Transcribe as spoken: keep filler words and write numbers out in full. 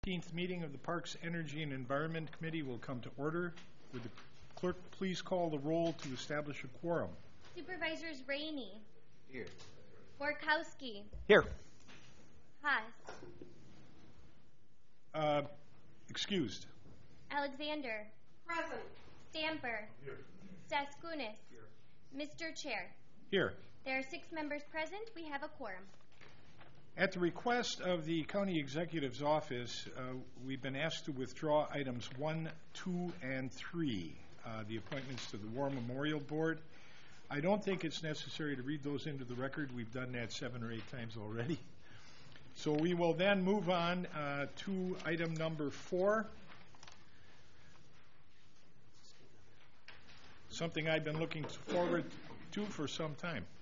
fifteenth meeting of the Parks, Energy, and Environment Committee will come to order. Would the clerk please call the roll to establish a quorum? Supervisors Rainey. Here. Borkowski. Here. Haas. Uh, excused. Alexander. Present. Stamper. Here. Staskunis. Here. Mister Chair. Here. There are six members present. We have a quorum. At the request of the County Executive's Office, uh, we've been asked to withdraw items one, two, and three, uh, the appointments to the War Memorial Board. I don't think it's necessary to read those into the record. We've done that seven or eight times already. So we will then move on uh, to item number four, something I've been looking forward to for some time.